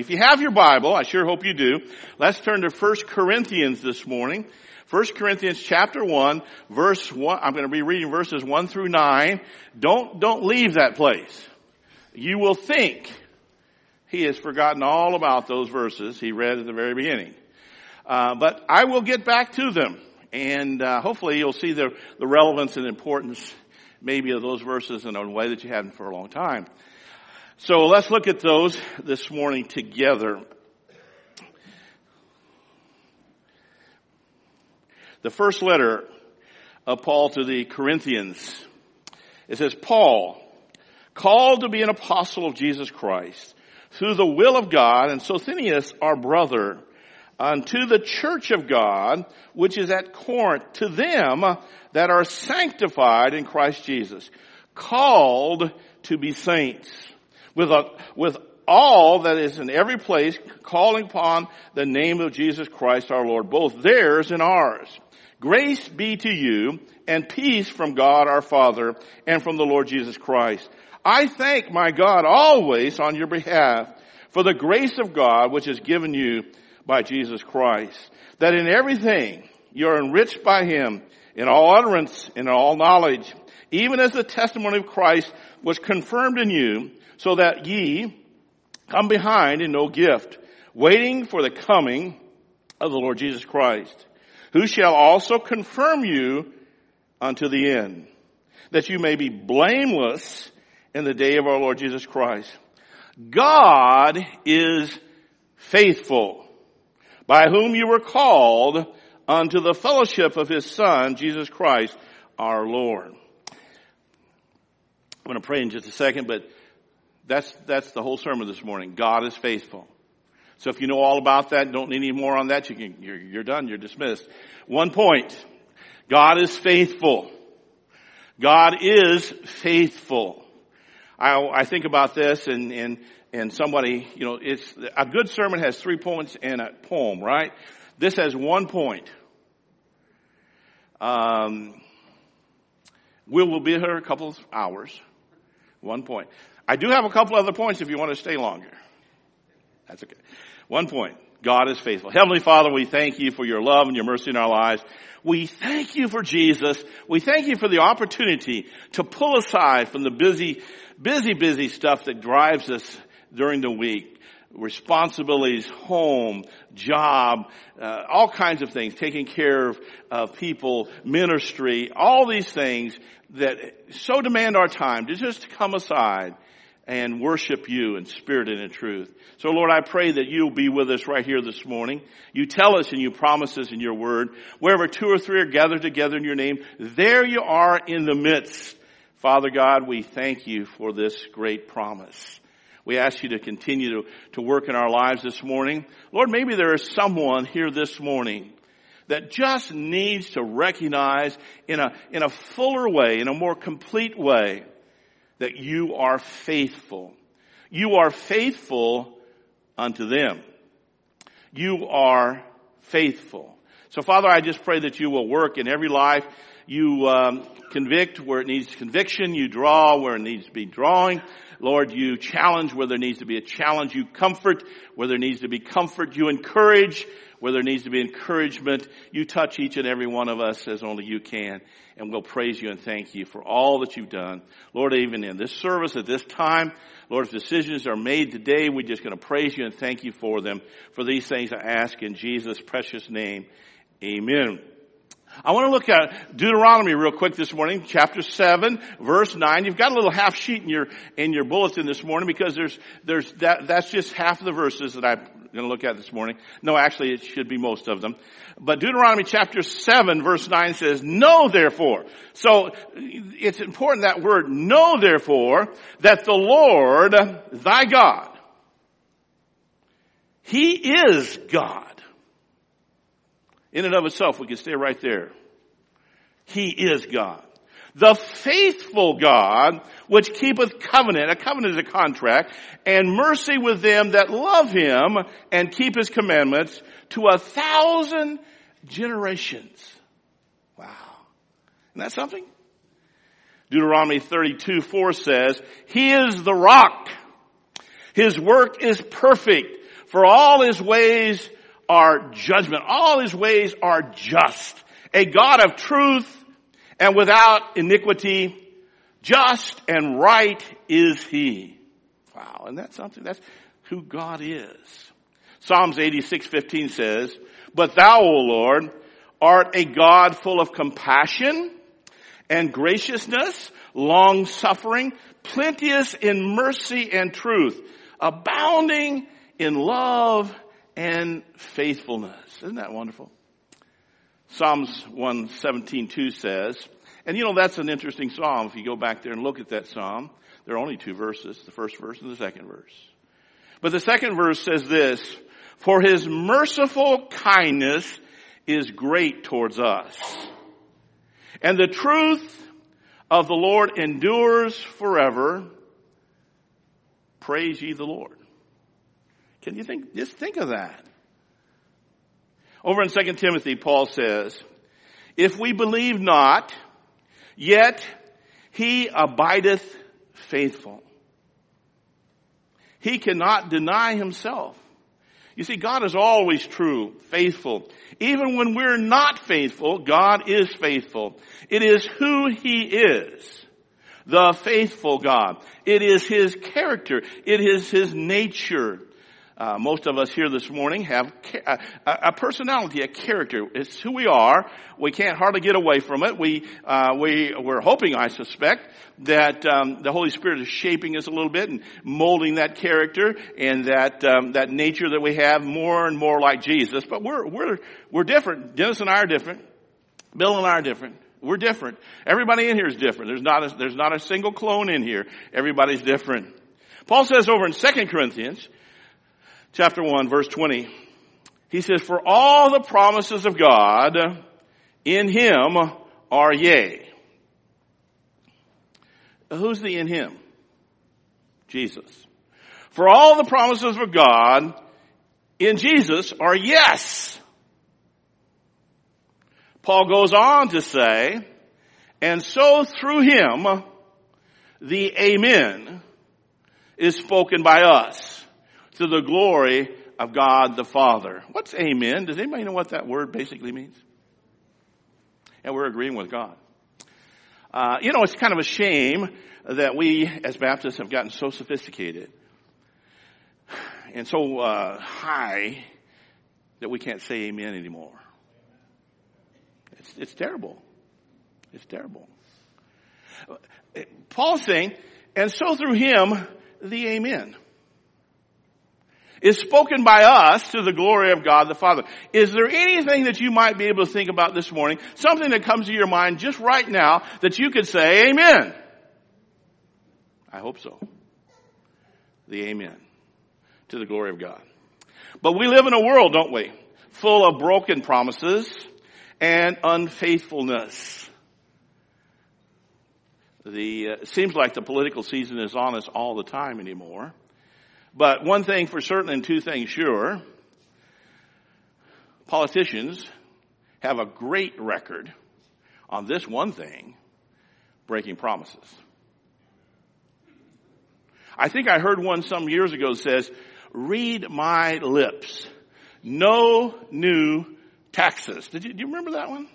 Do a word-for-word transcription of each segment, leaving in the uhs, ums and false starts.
If you have your Bible, I sure hope you do, let's turn to First Corinthians this morning. First Corinthians chapter one, verse one. I'm going to be reading verses one through nine. Don't, don't leave that place. You will think he has forgotten all about those verses he read at the very beginning. Uh, but I will get back to them. And uh, hopefully you'll see the, the relevance and importance maybe of those verses in a way that you hadn't for a long time. So let's look at those this morning together. The first letter of Paul to the Corinthians. It says, Paul, called to be an apostle of Jesus Christ, through the will of God, and Sosthenes, our brother, unto the church of God, which is at Corinth, to them that are sanctified in Christ Jesus, called to be saints, with a, with all that is in every place, calling upon the name of Jesus Christ our Lord, both theirs and ours. Grace be to you, and peace from God our Father, and from the Lord Jesus Christ. I thank my God always on your behalf for the grace of God which is given you by Jesus Christ, that in everything you are enriched by him, in all utterance, in all knowledge, even as the testimony of Christ was confirmed in you, so that ye come behind in no gift, waiting for the coming of the Lord Jesus Christ, who shall also confirm you unto the end, that you may be blameless in the day of our Lord Jesus Christ. God is faithful, by whom you were called unto the fellowship of his Son, Jesus Christ, our Lord. I'm going to pray in just a second, but that's, that's the whole sermon this morning. God is faithful. So if you know all about that, don't need any more on that, you can, you're, you're done, you're dismissed. One point. God is faithful. God is faithful. I, I think about this and, and, and somebody, you know, it's, a good sermon has three points and a poem, right? This has one point. Um, Will will be here a couple of hours. One point. I do have a couple other points if you want to stay longer. That's okay. One point. God is faithful. Heavenly Father, we thank you for your love and your mercy in our lives. We thank you for Jesus. We thank you for the opportunity to pull aside from the busy, busy, busy stuff that drives us during the week. Responsibilities, home, job, uh, all kinds of things, taking care of uh, people, ministry, all these things that so demand our time to just come aside and worship you in spirit and in truth. So Lord, I pray that you'll be with us right here this morning. You tell us and you promise us in your word, wherever two or three are gathered together in your name, there you are in the midst. Father God, we thank you for this great promise. We ask you to continue to, to work in our lives this morning. Lord, maybe there is someone here this morning that just needs to recognize in a, in a fuller way, in a more complete way, that you are faithful. You are faithful unto them. You are faithful. So Father, I just pray that you will work in every life. You um, convict where it needs conviction. You draw where it needs to be drawing. Lord, you challenge where there needs to be a challenge. You comfort where there needs to be comfort. You encourage where there needs to be encouragement. You touch each and every one of us as only you can. And we'll praise you and thank you for all that you've done. Lord, even in this service at this time, Lord, if decisions are made today, we're just going to praise you and thank you for them. For these things I ask in Jesus' precious name. Amen. I want to look at Deuteronomy real quick this morning, chapter seven, verse nine. You've got a little half sheet in your, in your bulletin this morning because there's, there's, that, that's just half of the verses that I'm going to look at this morning. No, actually it should be most of them. But Deuteronomy chapter seven, verse nine says, know therefore. So it's important that word, know therefore, that the Lord, thy God, he is God. In and of itself, we can stay right there. He is God. The faithful God, which keepeth covenant, a covenant is a contract, and mercy with them that love him and keep his commandments to a thousand generations. Wow. Isn't that something? Deuteronomy thirty-two four says, he is the rock. His work is perfect. For all his ways are judgment. All his ways are just. A God of truth and without iniquity. Just and right is he. Wow, and that's something, that's who God is. Psalms eighty-six fifteen says, But thou, O Lord, art a God full of compassion and graciousness, long-suffering, plenteous in mercy and truth, abounding in love and faithfulness. Isn't that wonderful? Psalms one seventeen two says, and you know, that's an interesting psalm. If you go back there and look at that psalm, there are only two verses, the first verse and the second verse. But the second verse says this, For his merciful kindness is great towards us, and the truth of the Lord endures forever. Praise ye the Lord. Can you think, just think of that. Over in Second Timothy, Paul says, If we believe not, yet he abideth faithful. He cannot deny himself. You see, God is always true, faithful. Even when we're not faithful, God is faithful. It is who he is, the faithful God. It is his character. It is his nature. Uh, most of us here this morning have a, a personality, a character. It's who we are. We can't hardly get away from it. We, uh, we, we're hoping, I suspect, that um, the Holy Spirit is shaping us a little bit and molding that character and that um, that nature that we have more and more like Jesus. But we're we're we're different. Dennis and I are different. Bill and I are different. We're different. Everybody in here is different. There's not a, there's not a single clone in here. Everybody's different. Paul says over in Second Corinthians chapter one, verse twenty, he says, For all the promises of God in him are yea. Who's the in him? Jesus. For all the promises of God in Jesus are yes. Paul goes on to say, and so through him, the amen is spoken by us to the glory of God the Father. What's amen? Does anybody know what that word basically means? And we're agreeing with God. Uh, you know, it's kind of a shame that we as Baptists have gotten so sophisticated and so uh, high that we can't say amen anymore. It's, it's terrible. It's terrible. Paul's saying, and so through him, the amen is spoken by us to the glory of God the Father. Is there anything that you might be able to think about this morning, something that comes to your mind just right now that you could say amen? I hope so. The amen to the glory of God. But we live in a world, don't we, full of broken promises and unfaithfulness. The, uh, it seems like the political season is on us all the time anymore. But one thing for certain and two things sure, politicians have a great record on this one thing, breaking promises. I think I heard one some years ago says, read my lips, no new taxes. Did you, do you remember that one?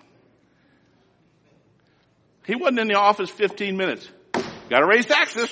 He wasn't in the office fifteen minutes. Got to raise taxes.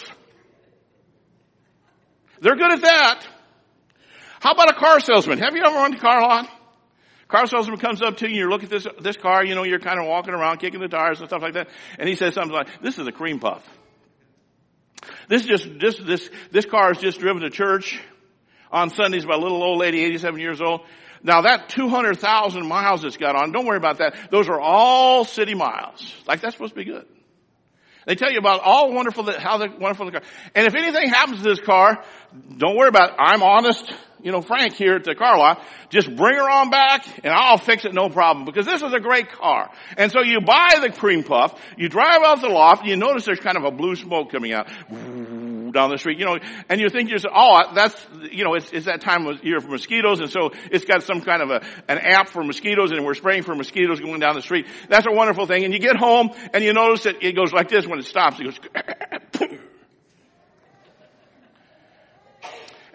They're good at that. How about a car salesman? Have you ever run to a car lot? Car salesman comes up to you, you look at this, this car, you know, you're kind of walking around, kicking the tires and stuff like that. And he says something like, this is a cream puff. This is just, this, this, this car is just driven to church on Sundays by a little old lady, eighty-seven years old. Now that two hundred thousand miles it's got on, don't worry about that. Those are all city miles. Like that's supposed to be good. They tell you about all wonderful, how the wonderful the car. And if anything happens to this car, don't worry about it. I'm honest, you know, Frank here at the car lot. Just bring her on back and I'll fix it, no problem. Because this is a great car. And so you buy the cream puff, you drive out the loft, and you notice there's kind of a blue smoke coming out down the street, you know, and you think you're, oh, that's, you know, it's, it's that time of year for mosquitoes, and so it's got some kind of a, an app for mosquitoes, and we're spraying for mosquitoes going down the street. That's a wonderful thing. And you get home, and you notice that it goes like this when it stops. It goes,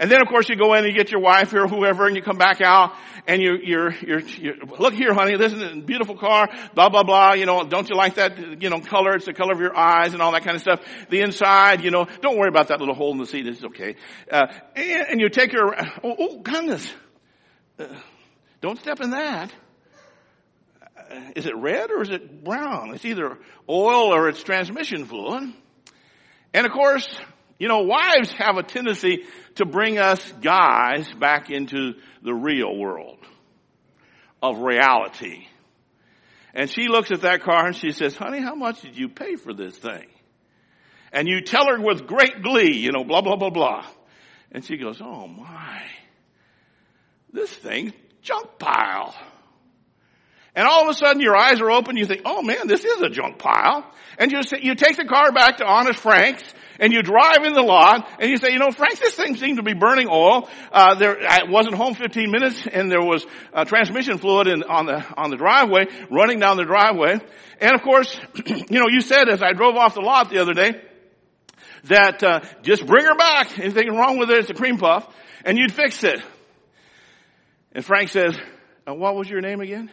And then, of course, you go in and you get your wife or whoever, and you come back out, and you're, you're, you're, you're, look here, honey, this is a beautiful car, blah, blah, blah, you know, don't you like that, you know, color? It's the color of your eyes and all that kind of stuff. The inside, you know, don't worry about that little hole in the seat, it's okay. Uh, and, and you take your, oh, oh goodness, uh, don't step in that. Uh, is it red or is it brown? It's either oil or it's transmission fluid. And of course, you know, wives have a tendency to bring us guys back into the real world of reality. And she looks at that car and she says, honey, how much did you pay for this thing? And you tell her with great glee, you know, blah, blah, blah, blah. And she goes, oh my, this thing's junk pile. And all of a sudden your eyes are open. You think, oh man, this is a junk pile. And you say, you take the car back to Honest Frank's and you drive in the lot and you say, you know, Frank, this thing seemed to be burning oil. Uh, there, I wasn't home fifteen minutes and there was uh, transmission fluid in, on the, on the driveway, running down the driveway. And of course, you know, you said as I drove off the lot the other day that, uh, just bring her back. Anything wrong with it, it's a cream puff, and you'd fix it. And Frank says, uh, what was your name again?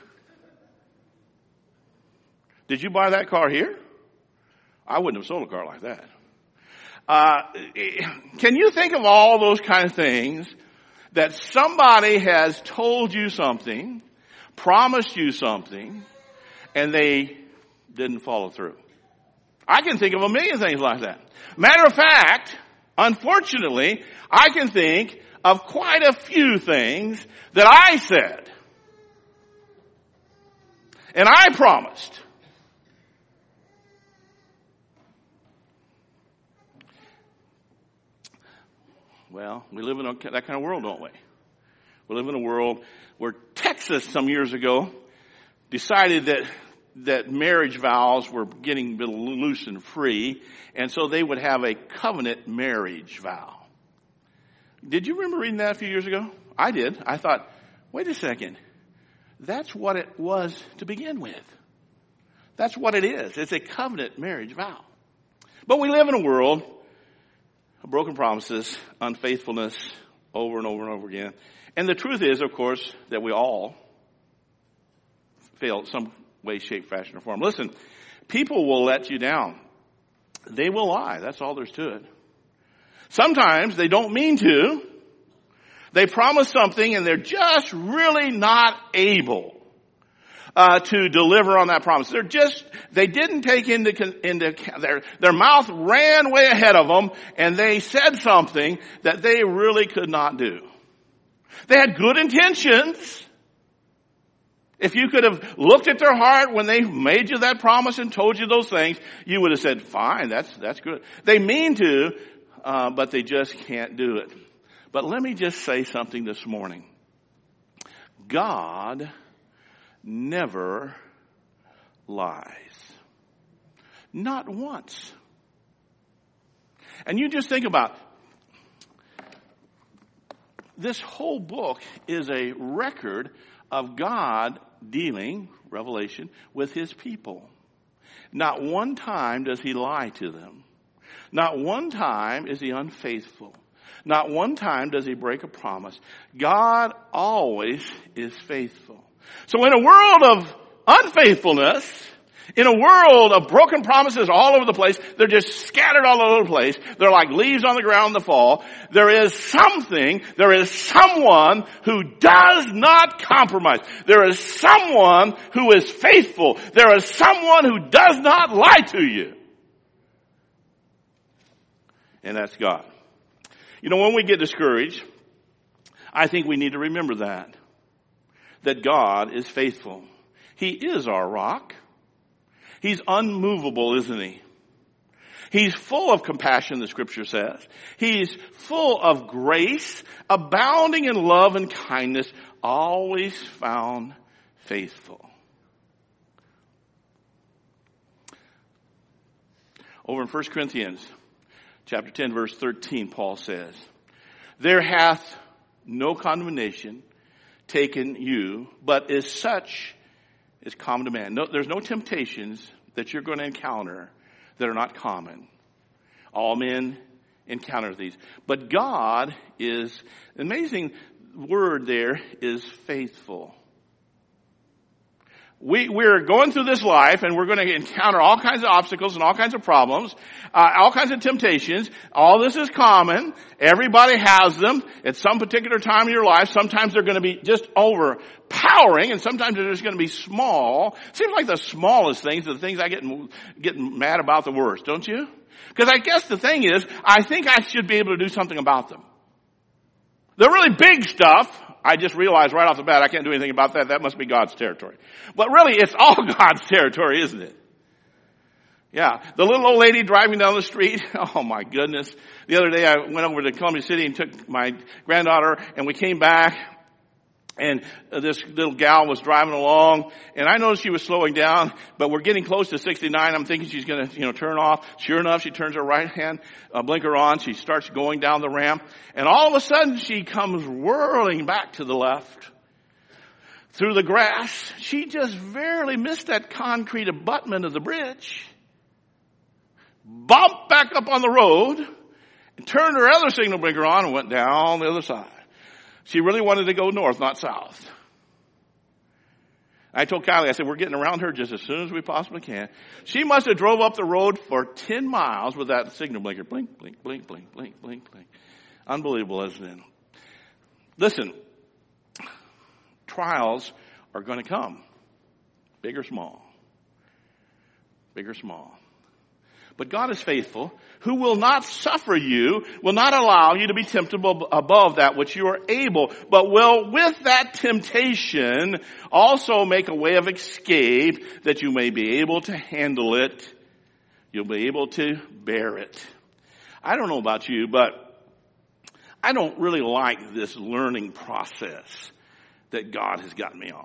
Did you buy that car here? I wouldn't have sold a car like that. Uh, can you think of all those kind of things that somebody has told you something, promised you something, and they didn't follow through? I can think of a million things like that. Matter of fact, unfortunately, I can think of quite a few things that I said and I promised. Well, we live in a, that kind of world, don't we? We live in a world where Texas some years ago decided that that marriage vows were getting loose and free, and so they would have a covenant marriage vow. Did you remember reading that a few years ago? I did. I thought, wait a second. That's what it was to begin with. That's what it is. It's a covenant marriage vow. But we live in a world of broken promises, unfaithfulness, over and over and over again. And the truth is, of course, that we all fail in some way, shape, fashion, or form. Listen, people will let you down. They will lie. That's all there's to it. Sometimes they don't mean to. They promise something and they're just really not able uh, to deliver on that promise. They're just, they didn't take into, into their, their mouth ran way ahead of them and they said something that they really could not do. They had good intentions. If you could have looked at their heart when they made you that promise and told you those things, you would have said, fine, that's, that's good. They mean to, uh, but they just can't do it. But let me just say something this morning. God never lies. Not once. And you just think about, this whole book is a record of God dealing, Revelation, with his people. Not one time does he lie to them. Not one time is he unfaithful. Not one time does he break a promise. God always is faithful. So in a world of unfaithfulness, in a world of broken promises all over the place, they're just scattered all over the place. They're like leaves on the ground in the fall. There is something, there is someone who does not compromise. There is someone who is faithful. There is someone who does not lie to you. And that's God. You know, when we get discouraged, I think we need to remember that. That God is faithful. He is our rock. He's unmovable, isn't he? He's full of compassion, the scripture says. He's full of grace, abounding in love and kindness, always found faithful. Over in First Corinthians chapter ten, verse thirteen, Paul says, there hath no condemnation taken you, but is such is common to man. No, there's no temptations that you're going to encounter that are not common. All men encounter these. But God is, the amazing word there is faithful. We, we're going through this life and we're going to encounter all kinds of obstacles and all kinds of problems, uh, all kinds of temptations. All this is common. Everybody has them at some particular time in your life. Sometimes they're going to be just overpowering and sometimes they're just going to be small. Seems like the smallest things are the things I get, get mad about the worst, don't you? Because I guess the thing is, I think I should be able to do something about them. The really big stuff, I just realized right off the bat I can't do anything about that. That must be God's territory. But really, it's all God's territory, isn't it? Yeah. The little old lady driving down the street, oh my goodness. The other day I went over to Columbia City and took my granddaughter and we came back and this little gal was driving along and I noticed she was slowing down, but we're getting close to sixty-nine. I'm thinking she's going to, you know, turn off. Sure enough, she turns her right hand uh, blinker on. She starts going down the ramp and all of a sudden she comes whirling back to the left through the grass. She just barely missed that concrete abutment of the bridge, bumped back up on the road and turned her other signal blinker on and went down the other side. She really wanted to go north, not south. I told Kylie, I said, we're getting around her just as soon as we possibly can. She must have drove up the road for ten miles with that signal blinker. Blink, blink, blink, blink, blink, blink, blink. Unbelievable, isn't it? Listen, trials are going to come. Big or small. Big or small. But God is faithful, who will not suffer you, will not allow you to be tempted above that which you are able, but will with that temptation also make a way of escape that you may be able to handle it. You'll be able to bear it. I don't know about you, but I don't really like this learning process that God has gotten me on.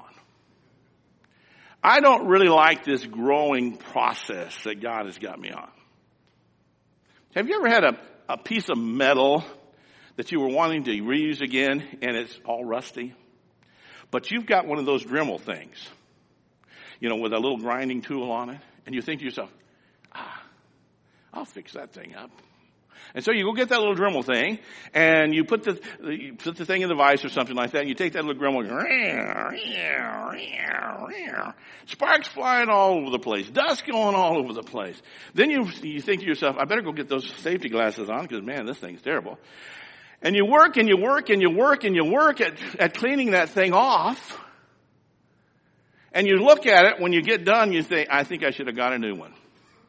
I don't really like this growing process that God has got me on. Have you ever had a, a piece of metal that you were wanting to reuse again and it's all rusty? But you've got one of those Dremel things, you know, with a little grinding tool on it. And you think to yourself, ah, I'll fix that thing up. And so you go get that little Dremel thing and you put the, you put the thing in the vise or something like that and you take that little Dremel, sparks flying all over the place, dust going all over the place. Then you, you think to yourself, I better go get those safety glasses on because man, this thing's terrible. And you work and you work and you work and you work at, at cleaning that thing off. And you look at it, when you get done, you think, I think I should have got a new one.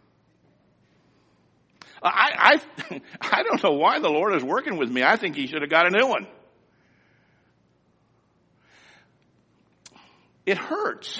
I, I, I don't know why the Lord is working with me. I think he should have got a new one. It hurts.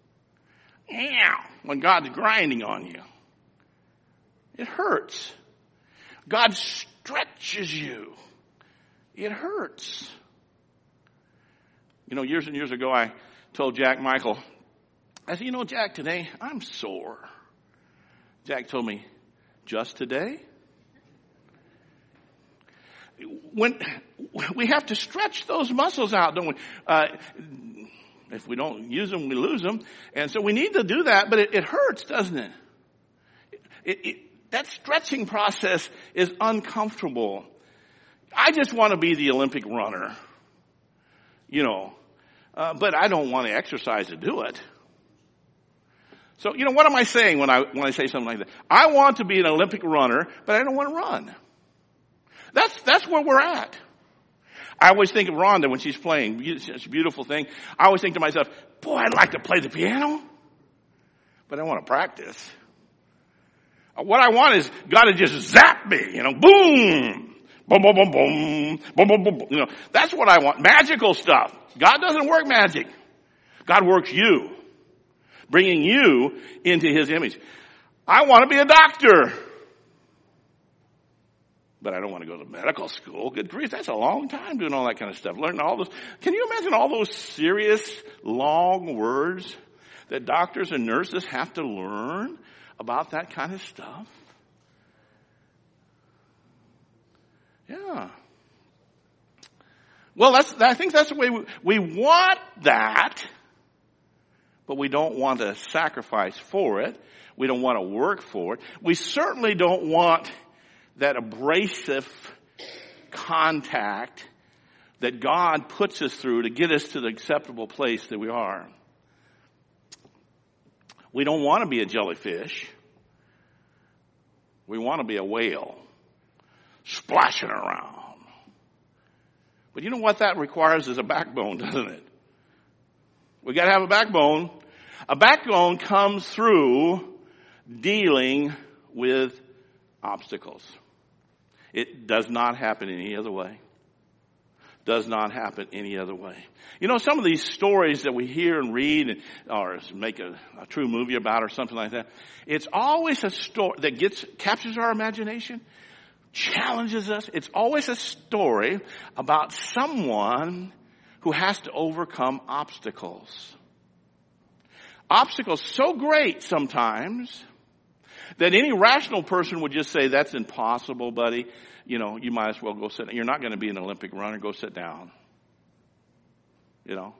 When God's grinding on you. It hurts. God stretches you. It hurts. You know, years and years ago, I told Jack Michael, I said, you know, Jack, today I'm sore. Jack told me, just today? When we have to stretch those muscles out, don't we? Uh, if we don't use them, we lose them. And so we need to do that, but it, it hurts, doesn't it? It, it? That stretching process is uncomfortable. I just want to be the Olympic runner, you know, uh, but I don't want to exercise to do it. So, you know, what am I saying when I when I say something like that? I want to be an Olympic runner, but I don't want to run. That's that's where we're at. I always think of Rhonda when she's playing. It's a beautiful thing. I always think to myself, boy, I'd like to play the piano, but I want to practice. What I want is God to just zap me, you know, boom, boom, boom, boom, boom, boom, boom, boom. You know, that's what I want. Magical stuff. God doesn't work magic. God works you. Bringing you into his image. I want to be a doctor. But I don't want to go to medical school. Good grief, that's a long time doing all that kind of stuff. Learning all those. Can you imagine all those serious, long words that doctors and nurses have to learn about that kind of stuff? Yeah. Well, that's, I think that's the way we, we want that. But we don't want to sacrifice for it. We don't want to work for it. We certainly don't want that abrasive contact that God puts us through to get us to the acceptable place that we are. We don't want to be a jellyfish. We want to be a whale, splashing around. But you know what that requires is a backbone, doesn't it? We got to have a backbone. A backbone comes through dealing with obstacles. It does not happen any other way. Does not happen any other way. You know, some of these stories that we hear and read or make a, a true movie about or something like that, it's always a story that gets, captures our imagination, challenges us. It's always a story about someone who has to overcome obstacles. Obstacles so great sometimes that any rational person would just say, that's impossible, buddy. You know, you might as well go sit down. You're not going to be an Olympic runner. Go sit down. You know.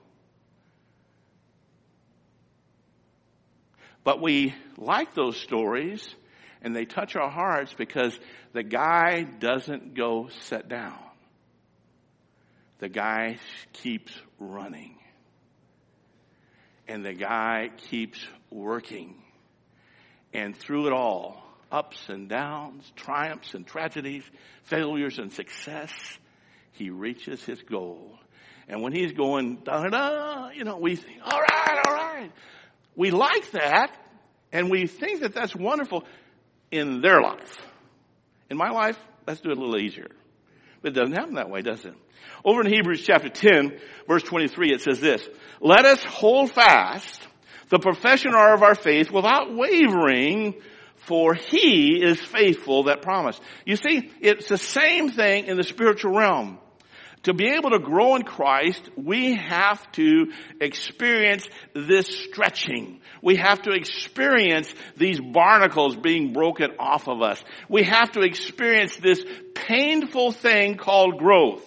But we like those stories, and they touch our hearts because the guy doesn't go sit down. The guy keeps running. And the guy keeps working. And through it all, ups and downs, triumphs and tragedies, failures and success, he reaches his goal. And when he's going, da-da-da, you know, we think, all right, all right. We like that, and we think that that's wonderful in their life. In my life, let's do it a little easier. But it doesn't happen that way, does it? Over in Hebrews chapter ten, verse twenty-three, it says this, let us hold fast the profession of our faith without wavering, for he is faithful that promised. You see, it's the same thing in the spiritual realm. To be able to grow in Christ, we have to experience this stretching. We have to experience these barnacles being broken off of us. We have to experience this painful thing called growth.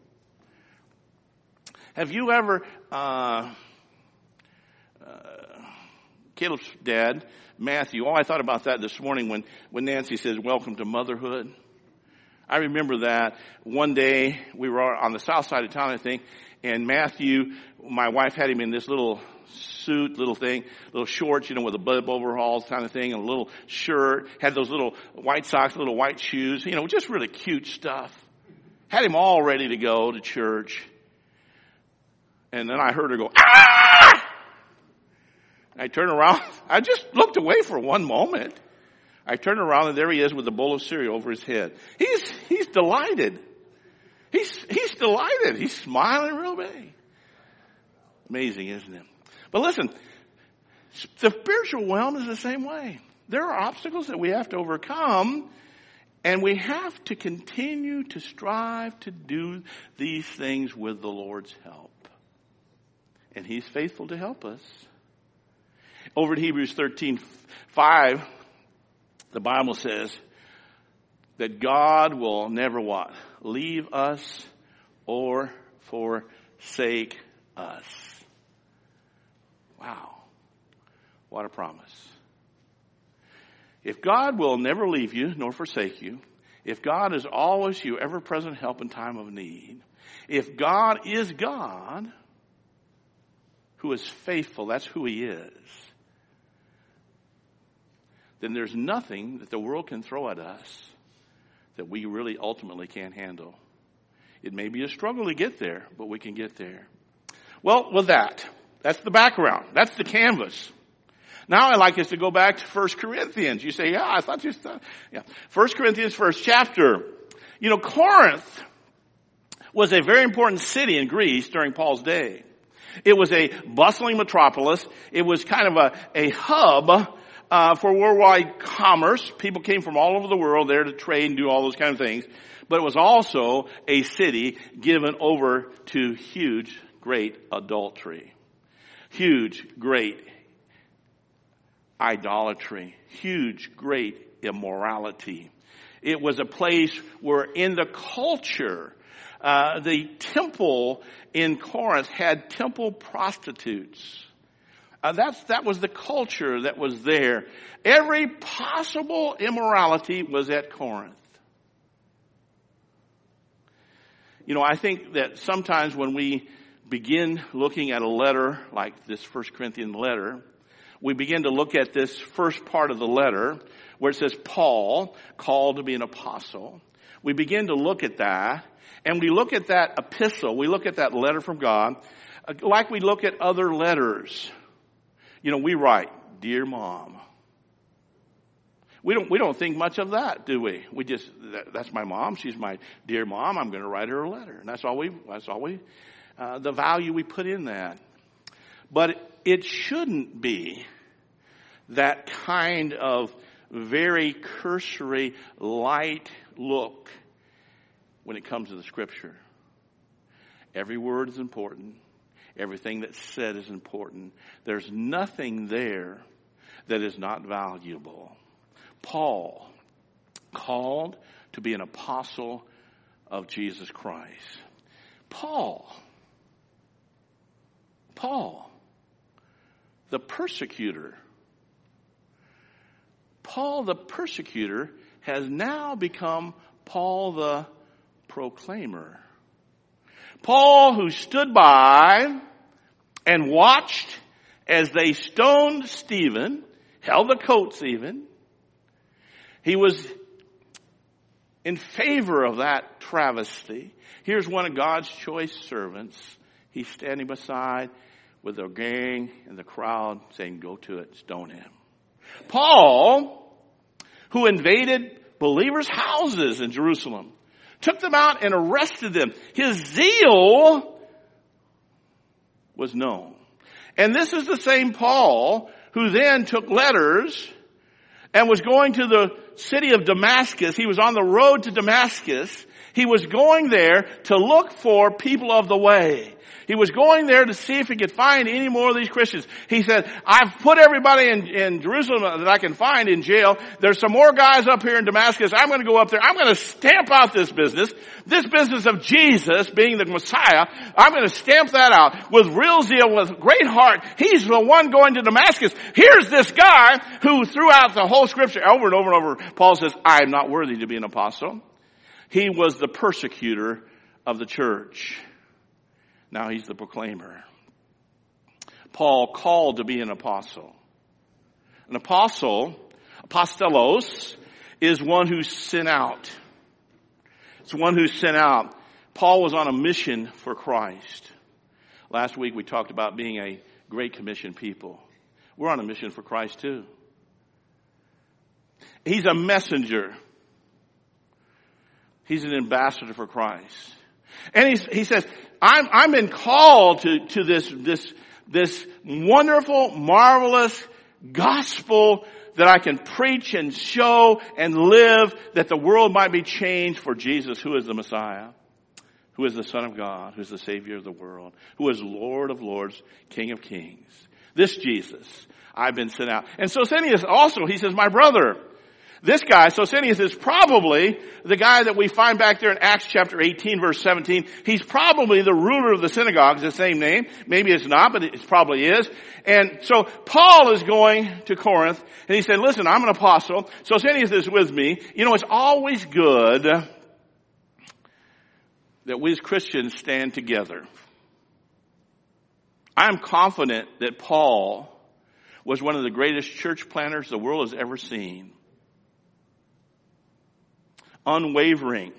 Have you ever, uh, uh, Caleb's dad, Matthew, oh, I thought about that this morning when, when Nancy says, welcome to motherhood. I remember that one day we were on the south side of town, I think, and Matthew, my wife had him in this little suit, little thing, little shorts, you know, with a bib overalls kind of thing, and a little shirt, had those little white socks, little white shoes, you know, just really cute stuff. Had him all ready to go to church. And then I heard her go, ah! I turned around. I just looked away for one moment. I turned around and there he is with a bowl of cereal over his head. He's, he's delighted. He's, he's delighted. He's smiling real big. Amazing, isn't it? But listen, the spiritual realm is the same way. There are obstacles that we have to overcome, and we have to continue to strive to do these things with the Lord's help. And he's faithful to help us. Over in Hebrews thirteen five, the Bible says that God will never what? Leave us or forsake us. Wow. What a promise. If God will never leave you nor forsake you, if God is always your ever-present help in time of need, if God is God, who is faithful, that's who he is, then there's nothing that the world can throw at us that we really ultimately can't handle. It may be a struggle to get there, but we can get there. Well, with that, that's the background. That's the canvas. Now I'd like us to go back to First Corinthians. You say, yeah, I thought you said, yeah. First Corinthians, first chapter. You know, Corinth was a very important city in Greece during Paul's day. It was a bustling metropolis. It was kind of a, a hub uh, for worldwide commerce. People came from all over the world there to trade and do all those kind of things. But it was also a city given over to huge, great adultery. Huge, great idolatry. Huge, great immorality. It was a place where in the culture, Uh, the temple in Corinth had temple prostitutes. Uh, that's, that was the culture that was there. Every possible immorality was at Corinth. You know, I think that sometimes when we begin looking at a letter like this First Corinthians letter, we begin to look at this first part of the letter where it says Paul, called to be an apostle. We begin to look at that, and we look at that epistle, we look at that letter from God, like we look at other letters. You know, we write, "Dear Mom." We don't, we don't think much of that, do we? We just, that, that's my mom. She's my dear mom. I'm going to write her a letter. And that's all we, that's all we, uh, the value we put in that. But it shouldn't be that kind of very cursory, light look when it comes to the Scripture. Every word is important. Everything that's said is important. There's nothing there that is not valuable. Paul, called to be an apostle of Jesus Christ. Paul, Paul, the persecutor. Paul the persecutor has now become Paul the proclaimer. Paul, who stood by and watched as they stoned Stephen, held the coats even. He was in favor of that travesty. Here's one of God's choice servants. He's standing beside with the gang and the crowd saying, "Go to it, stone him." Paul, who invaded believers' houses in Jerusalem, took them out and arrested them. His zeal was known. And this is the same Paul who then took letters and was going to the city of Damascus. He was on the road to Damascus. He was going there to look for people of the way. He was going there to see if he could find any more of these Christians. He said, "I've put everybody in, in Jerusalem that I can find in jail. There's some more guys up here in Damascus. I'm going to go up there. I'm going to stamp out this business. This business of Jesus being the Messiah. I'm going to stamp that out with real zeal, with great heart. He's the one going to Damascus. Here's this guy who throughout the whole Scripture, over and over and over, Paul says, I am not worthy to be an apostle. He was the persecutor of the church. Now he's the proclaimer. Paul called to be an apostle. An apostle, apostolos, is one who's sent out. It's one who's sent out. Paul was on a mission for Christ. Last week we talked about being a Great Commission people. We're on a mission for Christ too. He's a messenger. He's an ambassador for Christ. And he's, he says, I'm, I'm been called to, to this, this, this wonderful, marvelous gospel that I can preach and show and live, that the world might be changed for Jesus, who is the Messiah, who is the Son of God, who is the Savior of the world, who is Lord of lords, King of kings. This Jesus, I've been sent out. And Sosthenes also, he says, my brother. This guy, Sosthenes, is probably the guy that we find back there in Acts chapter eighteen, verse seventeen. He's probably the ruler of the synagogue. It's the same name. Maybe it's not, but it probably is. And so Paul is going to Corinth, and he said, listen, I'm an apostle. Sosthenes is with me. You know, it's always good that we as Christians stand together. I'm confident that Paul was one of the greatest church planters the world has ever seen. Unwavering,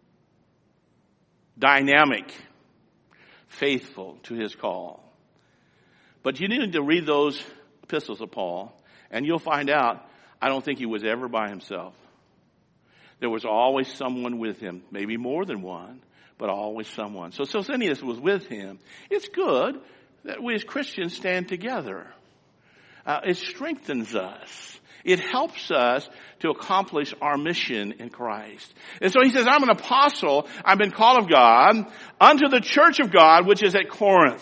dynamic, faithful to his call. But you need to read those epistles of Paul, and you'll find out, I don't think he was ever by himself. There was always someone with him, maybe more than one, but always someone. So Sosthenes was with him. It's good that we as Christians stand together. Uh, it strengthens us. It helps us to accomplish our mission in Christ. And so he says, I'm an apostle. I've been called of God unto the church of God, which is at Corinth.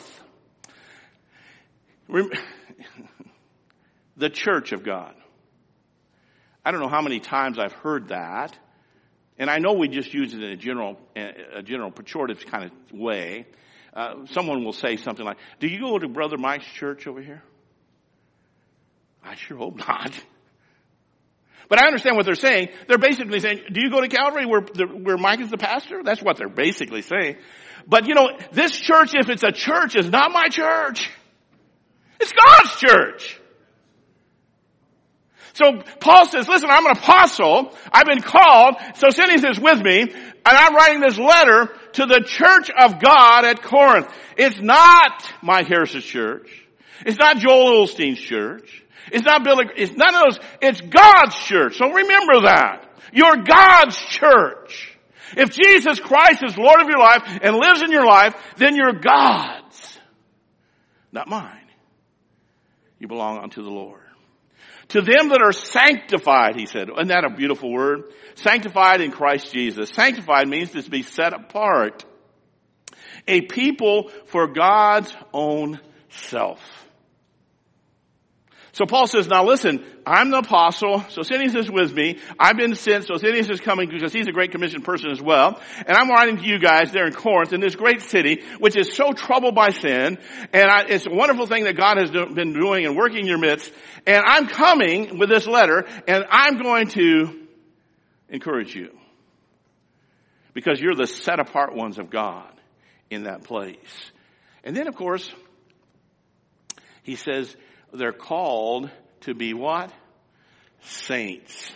The church of God. I don't know how many times I've heard that. And I know we just use it in a general, a general pejorative kind of way. Uh, someone will say something like, do you go to Brother Mike's church over here? I sure hope not. But I understand what they're saying. They're basically saying, do you go to Calvary where, the, where Mike is the pastor? That's what they're basically saying. But you know, this church, if it's a church, is not my church. It's God's church. So Paul says, listen, I'm an apostle. I've been called. Sosthenes is with me. And I'm writing this letter to the church of God at Corinth. It's not Mike Harris's church. It's not Joel Osteen's church. It's not Billy, it's none of those. It's God's church. So remember that. You're God's church. If Jesus Christ is Lord of your life and lives in your life, then you're God's. Not mine. You belong unto the Lord. To them that are sanctified, he said. Isn't that a beautiful word? Sanctified in Christ Jesus. Sanctified means to be set apart. A people for God's own self. So Paul says, now listen, I'm the apostle. Sosthenes is with me. I've been sent. Sosthenes is coming because he's a great commissioned person as well. And I'm writing to you guys there in Corinth, in this great city, which is so troubled by sin. And I, it's a wonderful thing that God has do, been doing and working in your midst. And I'm coming with this letter, and I'm going to encourage you. Because you're the set apart ones of God in that place. And then, of course, he says, they're called to be what? Saints.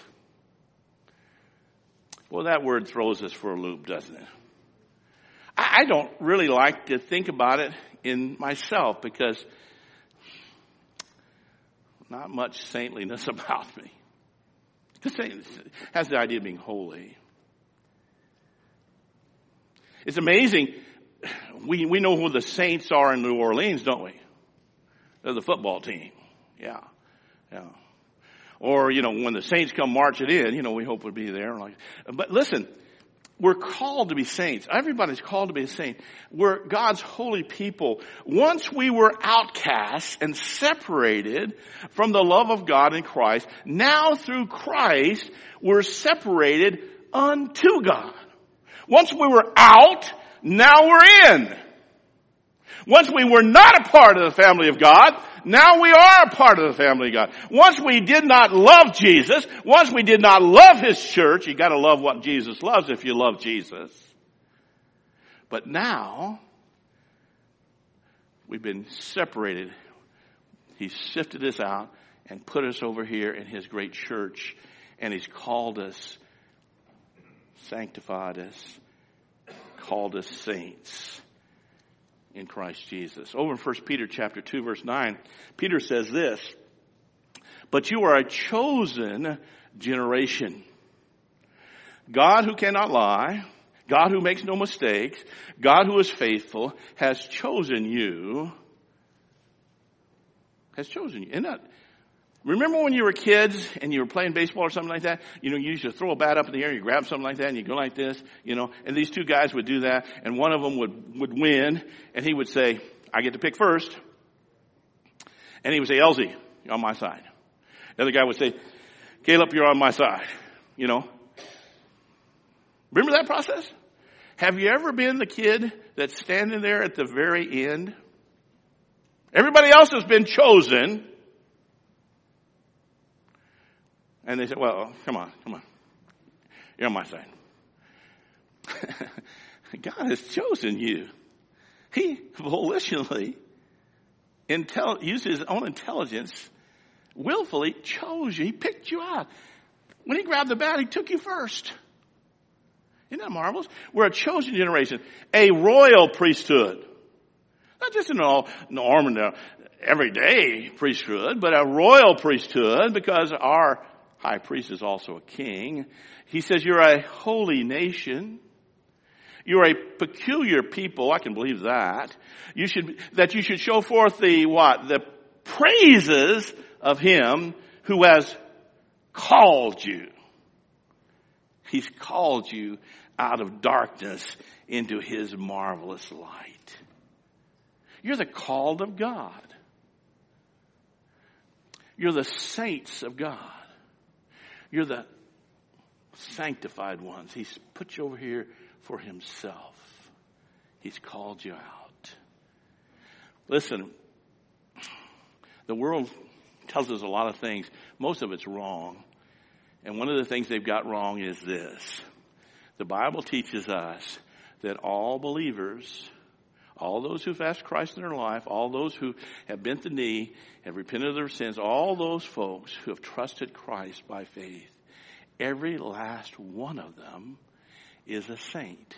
Well, that word throws us for a loop, doesn't it? I don't really like to think about it in myself because not much saintliness about me. The saint has the idea of being holy. It's amazing. We, we know who the saints are in New Orleans, don't we? They're the football team. Yeah. Yeah. Or, you know, when the saints come marching in, you know, we hope we'll be there. Like, but listen, we're called to be saints. Everybody's called to be a saint. We're God's holy people. Once we were outcasts and separated from the love of God in Christ, now through Christ, we're separated unto God. Once we were out, now we're in. Once we were not a part of the family of God, now we are a part of the family of God. Once we did not love Jesus, once we did not love His church, you gotta love what Jesus loves if you love Jesus. But now, we've been separated. He's sifted us out and put us over here in His great church, and He's called us, sanctified us, called us saints in Christ Jesus. Over in First Peter chapter two, verse nine, Peter says this, but you are a chosen generation. God who cannot lie, God who makes no mistakes, God who is faithful, has chosen you. Has chosen you. Isn't that, remember when you were kids and you were playing baseball or something like that? You know, you used to throw a bat up in the air, you grab something like that and you go like this, you know, and these two guys would do that and one of them would, would win and he would say, I get to pick first. And he would say, Elsie, you're on my side. The other guy would say, Caleb, you're on my side. You know. Remember that process? Have you ever been the kid that's standing there at the very end? Everybody else has been chosen. And they said, well, come on, come on. You're on my side. God has chosen you. He volitionally intel- used His own intelligence, willfully chose you. He picked you out. When He grabbed the bat, He took you first. Isn't that marvelous? We're a chosen generation, a royal priesthood. Not just an all normal, everyday priesthood, but a royal priesthood because our high priest is also a king. He says you're a holy nation. You're a peculiar people. I can believe that. You should, that you should show forth the what? The praises of Him who has called you. He's called you out of darkness into His marvelous light. You're the called of God. You're the saints of God. You're the sanctified ones. He's put you over here for Himself. He's called you out. Listen, the world tells us a lot of things. Most of it's wrong. And one of the things they've got wrong is this. The Bible teaches us that all believers, all those who've asked Christ in their life, all those who have bent the knee, have repented of their sins, all those folks who have trusted Christ by faith, every last one of them is a saint.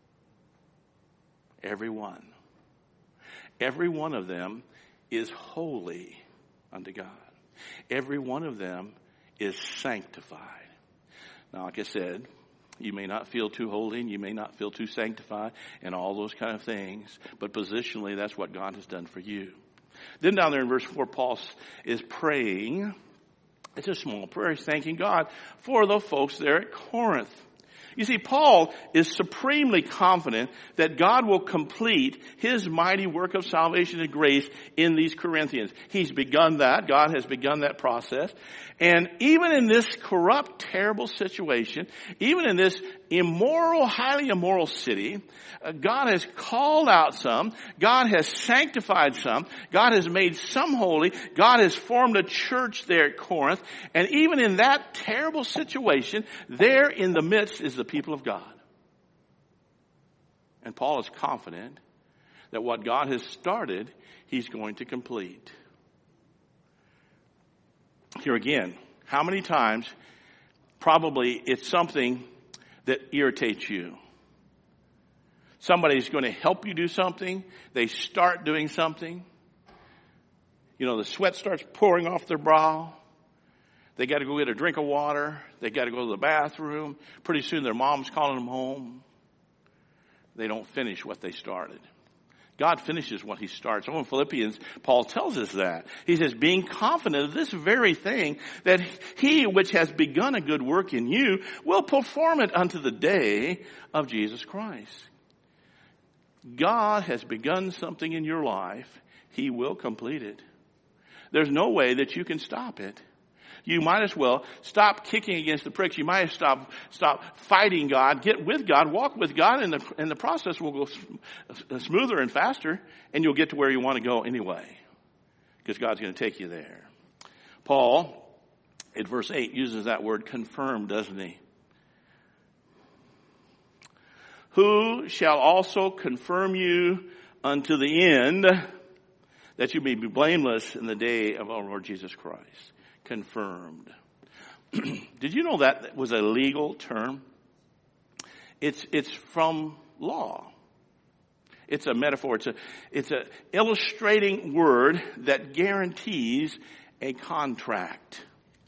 Every one. Every one of them is holy unto God. Every one of them is sanctified. Now, like I said, you may not feel too holy and you may not feel too sanctified and all those kind of things, but positionally, that's what God has done for you. Then down there in verse four, Paul is praying. It's a small prayer. He's thanking God for the folks there at Corinth. You see, Paul is supremely confident that God will complete his mighty work of salvation and grace in these Corinthians. He's begun that. God has begun that process. And even in this corrupt, terrible situation, even in this immoral, highly immoral city, uh, God has called out some. God has sanctified some. God has made some holy. God has formed a church there at Corinth. And even in that terrible situation, there in the midst is the people of God. And Paul is confident that what God has started, he's going to complete. Here again, how many times, probably it's something that irritates you. Somebody's going to help you do something. They start doing something. You know, the sweat starts pouring off their brow. They got to go get a drink of water. They got to go to the bathroom. Pretty soon their mom's calling them home. They don't finish what they started. God finishes what he starts. Oh, in Philippians, Paul tells us that. He says, being confident of this very thing, that he which has begun a good work in you will perform it unto the day of Jesus Christ. God has begun something in your life. He will complete it. There's no way that you can stop it. You might as well stop kicking against the pricks. You might stop stop fighting God. Get with God. Walk with God, and the and the process will go smoother and faster, and you'll get to where you want to go anyway, because God's going to take you there. Paul, in verse eight, uses that word confirm, doesn't he? Who shall also confirm you unto the end, that you may be blameless in the day of our Lord Jesus Christ. Confirmed. Did you know that was a legal term? It's it's from law. It's a metaphor. It's a it's a illustrating word that guarantees a contract.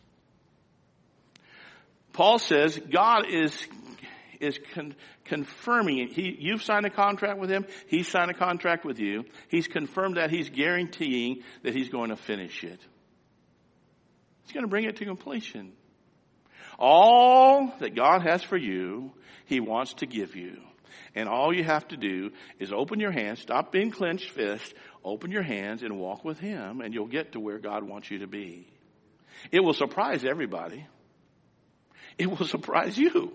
Paul says God is is con- confirming it. He, you've signed a contract with him. He's signed a contract with you. He's confirmed that. He's guaranteeing that he's going to finish it. He's going to bring it to completion. All that God has for you, he wants to give you. And all you have to do is open your hands, stop being clenched fists, open your hands and walk with him, and you'll get to where God wants you to be. It will surprise everybody. It will surprise you.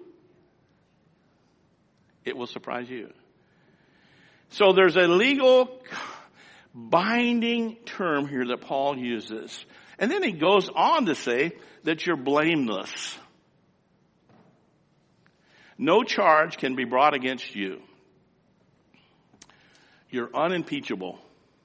It will surprise you. So there's a legal binding term here that Paul uses. And then he goes on to say that you're blameless. No charge can be brought against you. You're unimpeachable.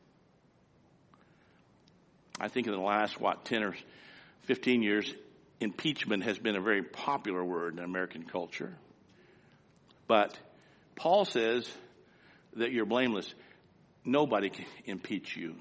I think in the last, what, ten or fifteen years, impeachment has been a very popular word in American culture. But Paul says that you're blameless. Nobody can impeach you.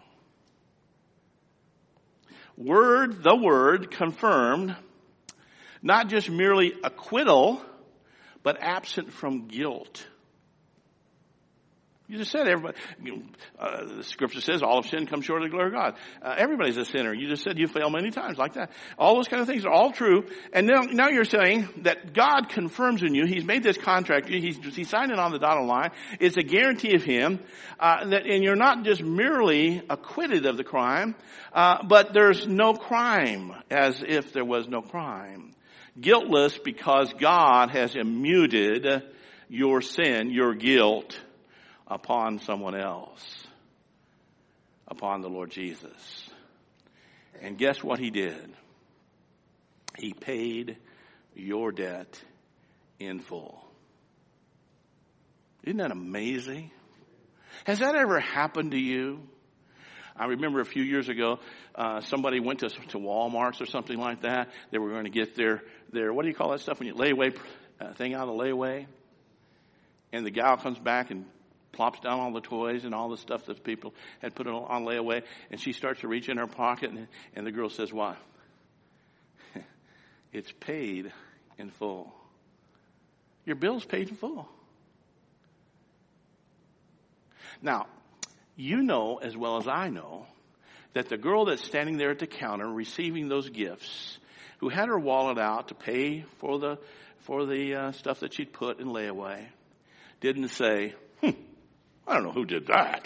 Word, the word, confirmed, not just merely acquittal, but absent from guilt. You just said everybody, uh, the scripture says all of sin comes short of the glory of God. Uh, everybody's a sinner. You just said you fail many times like that. All those kind of things are all true. And now, now you're saying that God confirms in you. He's made this contract. He's, he's signed it on the dotted line. It's a guarantee of him. Uh, that, and you're not just merely acquitted of the crime, uh, but there's no crime, as if there was no crime. Guiltless because God has immuted your sin, your guilt, upon someone else, upon the Lord Jesus. And guess what he did? He paid your debt in full. Isn't that amazing? Has that ever happened to you? I remember a few years ago, uh, somebody went to to Walmart's or something like that. They were going to get their, their what do you call that stuff when you layaway uh, thing out of the layaway? And the gal comes back and plops down all the toys and all the stuff that people had put on, on layaway. And she starts to reach in her pocket, and, and the girl says, what? It's paid in full. Your bill's paid in full. Now, you know as well as I know that the girl that's standing there at the counter receiving those gifts, who had her wallet out to pay for the for the uh, stuff that she'd put in layaway, didn't say, hmm, I don't know who did that.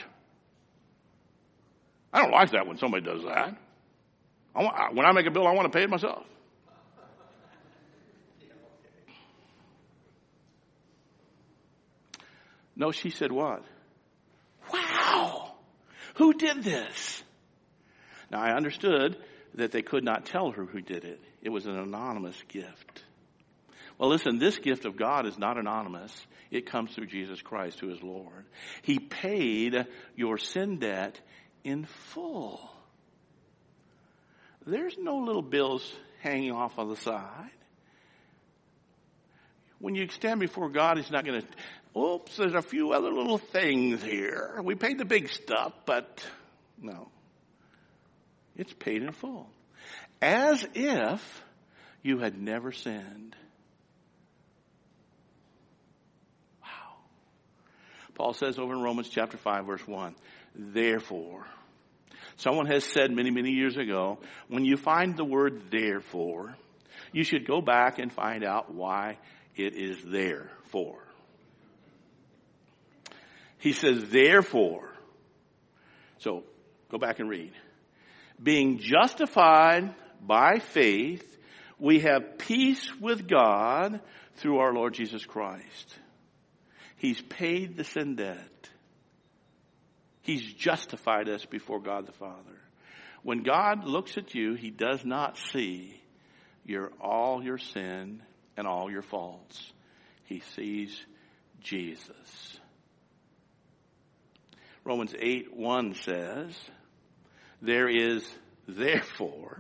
I don't like that when somebody does that. I want, when I make a bill, I want to pay it myself. No, she said what? Wow! Who did this? Now, I understood that they could not tell her who did it. It was an anonymous gift. Well, listen, this gift of God is not anonymous. It comes through Jesus Christ, who is Lord. He paid your sin debt in full. There's no little bills hanging off on the side. When you stand before God, He's not going to, oops, there's a few other little things here. We paid the big stuff, but no. It's paid in full. As if you had never sinned. Wow. Paul says over in Romans chapter five, verse one, therefore, someone has said many, many years ago, when you find the word therefore, you should go back and find out why it is there for. He says, therefore. So, go back and read. Being justified by faith, we have peace with God through our Lord Jesus Christ. He's paid the sin debt. He's justified us before God the Father. When God looks at you, He does not see your all your sin and all your faults. He sees Jesus. Romans eight one says, there is therefore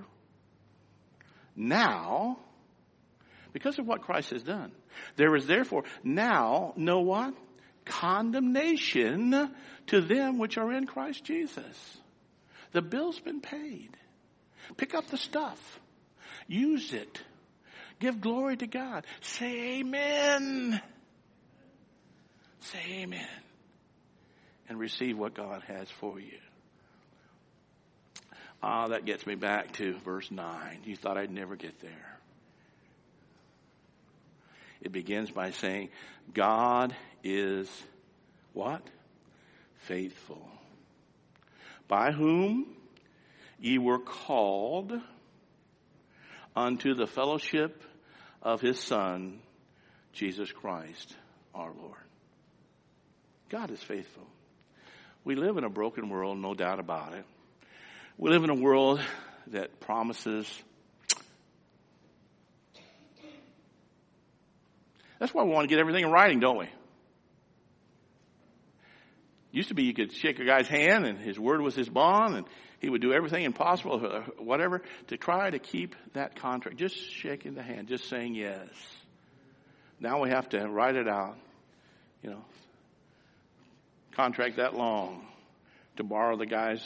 now, because of what Christ has done, there is therefore now, know what? Condemnation to them which are in Christ Jesus. The bill's been paid. Pick up the stuff. Use it. Give glory to God. Say amen. Say amen. And receive what God has for you. Ah, that gets me back to verse nine. You thought I'd never get there. It begins by saying, God is what? Faithful. By whom ye were called unto the fellowship of His Son, Jesus Christ, our Lord. God is faithful. We live in a broken world, no doubt about it. We live in a world that promises. That's why we want to get everything in writing, don't we? Used to be you could shake a guy's hand and his word was his bond, and he would do everything impossible, whatever, to try to keep that contract. Just shaking the hand, just saying yes. Now we have to write it out, you know, contract that long to borrow the guy's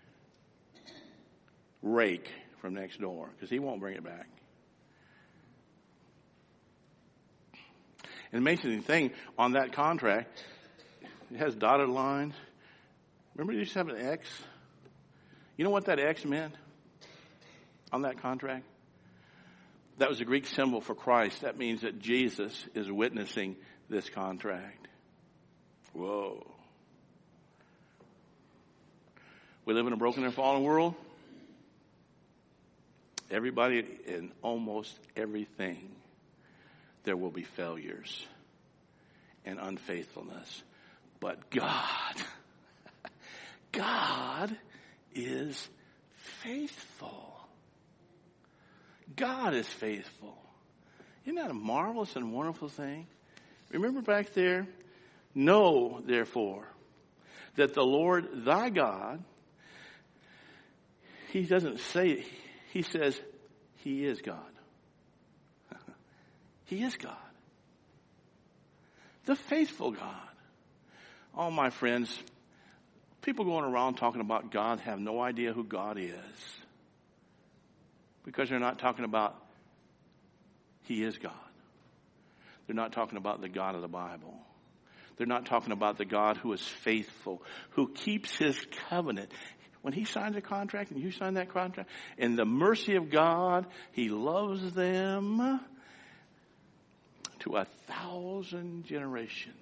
rake from next door because he won't bring it back. And the amazing thing on that contract, it has dotted lines. Remember you used to have an X? You know what that X meant on that contract? That was a Greek symbol for Christ. That means that Jesus is witnessing this contract. Whoa. We live in a broken and fallen world. Everybody in almost everything, there will be failures and unfaithfulness. But God, God is faithful. God is faithful. Isn't that a marvelous and wonderful thing? Remember back there? Know, therefore, that the Lord thy God, he doesn't say, he says, he is God. He is God. The faithful God. Oh, my friends, people going around talking about God have no idea who God is. Because they're not talking about he is God. They're not talking about the God of the Bible. They're not talking about the God who is faithful, who keeps his covenant. When he signs a contract and you sign that contract, in the mercy of God, he loves them to a thousand generations.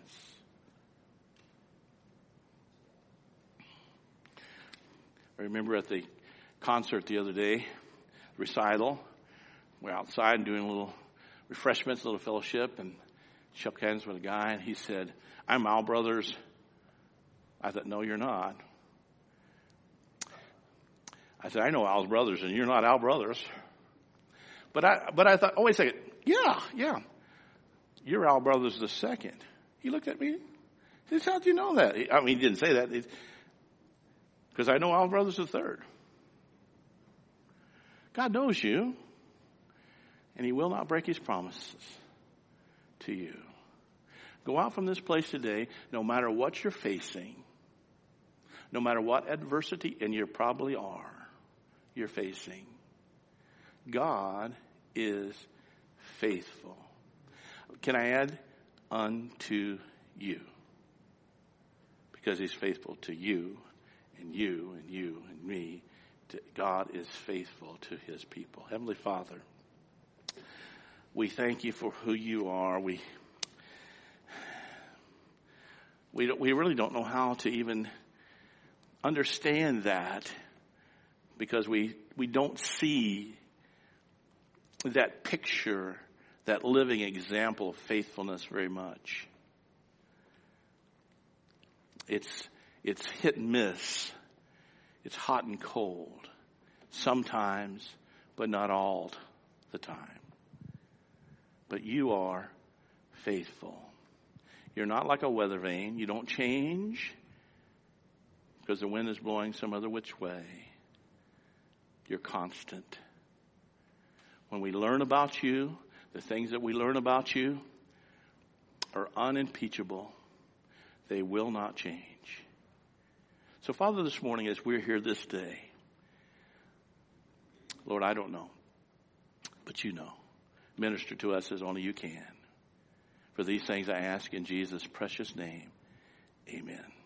I remember at the concert the other day, recital, we're outside doing a little refreshments, a little fellowship, and shook hands with a guy, and he said, I'm Al Brothers. I thought, no, you're not. I said, I know Al's Brothers, and you're not Al Brothers. But I, but I thought, oh, wait a second. Yeah, yeah. You're Al Brothers the second. He looked at me. He said, how'd you know that? I mean, he didn't say that. Because I know Al Brothers the third. God knows you. And he will not break his promises to you. Go out from this place today, no matter what you're facing, no matter what adversity, and you probably are, you're facing. God is faithful. Can I add unto you? Because he's faithful to you, and you, and you, and me. God is faithful to his people. Heavenly Father, we thank you for who you are. We we don't, we really don't know how to even understand that because we we don't see that picture, that living example of faithfulness very much. It's it's hit and miss. It's hot and cold. Sometimes, but not all the time. But you are faithful. You're not like a weather vane. You don't change because the wind is blowing some other which way. You're constant. When we learn about you, the things that we learn about you are unimpeachable. They will not change. So, Father, this morning as we're here this day, Lord, I don't know, but you know. Minister to us as only you can. For these things I ask in Jesus' precious name. Amen.